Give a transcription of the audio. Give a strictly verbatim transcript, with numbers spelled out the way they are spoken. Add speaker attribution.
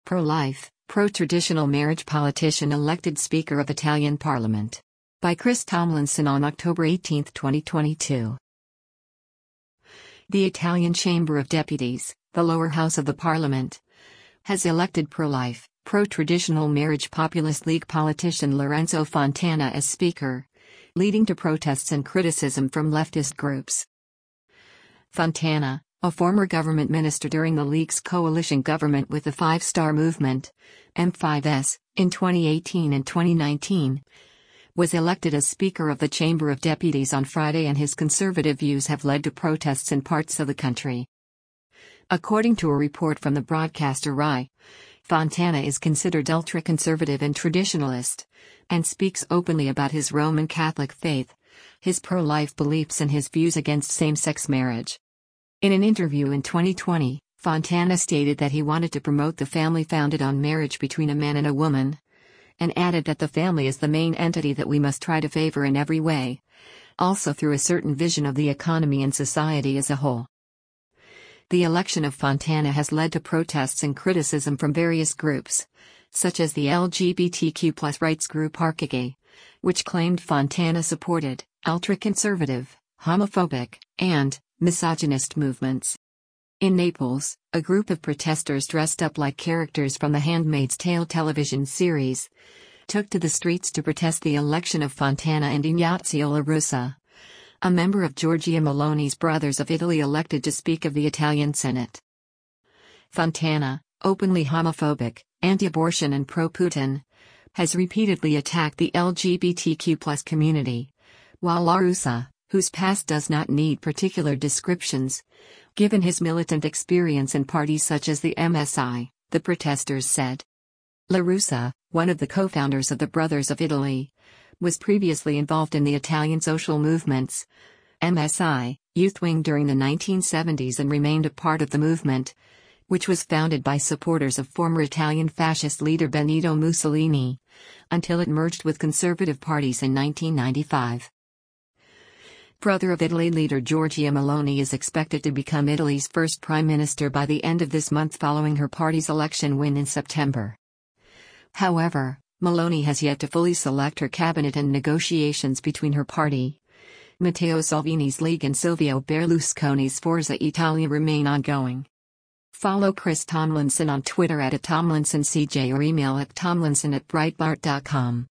Speaker 1: Pro-life, pro-traditional marriage politician elected Speaker of Italian Parliament. By Chris Tomlinson on October eighteenth, twenty twenty-two. The Italian Chamber of Deputies, the lower house of the parliament, has elected pro-life, pro-traditional marriage populist League politician Lorenzo Fontana as Speaker, leading to protests and criticism from leftist groups. Fontana, a former government minister during the League's coalition government with the Five Star Movement, M five S, in twenty eighteen and twenty nineteen, was elected as Speaker of the Chamber of Deputies on Friday, and his conservative views have led to protests in parts of the country. According to a report from the broadcaster RAI, Fontana is considered ultra-conservative and traditionalist, and speaks openly about his Roman Catholic faith, his pro-life beliefs and his views against same-sex marriage. In an interview in twenty twenty, Fontana stated that he wanted to promote the family founded on marriage between a man and a woman, and added that the family is the main entity that we must try to favor in every way, also through a certain vision of the economy and society as a whole. The election of Fontana has led to protests and criticism from various groups, such as the L G B T Q plus rights group Arcigay, which claimed Fontana supported ultra-conservative, homophobic, and misogynist movements. In Naples, a group of protesters dressed up like characters from The Handmaid's Tale television series took to the streets to protest the election of Fontana and Ignazio La Russa, a member of Giorgia Meloni's Brothers of Italy, elected to speak of the Italian Senate. Fontana, openly homophobic, anti-abortion and pro-Putin, has repeatedly attacked the L G B T Q plus community, while La Russa, whose past does not need particular descriptions, given his militant experience in parties such as the M S I, the protesters said. La Russa, one of the co-founders of the Brothers of Italy, was previously involved in the Italian social movements, M S I, Youth Wing during the nineteen seventies, and remained a part of the movement, which was founded by supporters of former Italian fascist leader Benito Mussolini, until it merged with conservative parties in nineteen ninety-five. Brother of Italy leader Giorgia Meloni is expected to become Italy's first prime minister by the end of this month following her party's election win in September. However, Meloni has yet to fully select her cabinet, and negotiations between her party, Matteo Salvini's League, and Silvio Berlusconi's Forza Italia remain ongoing. Follow Chris Tomlinson on Twitter at Tomlinson C J or email at tomlinson at breitbart dot com.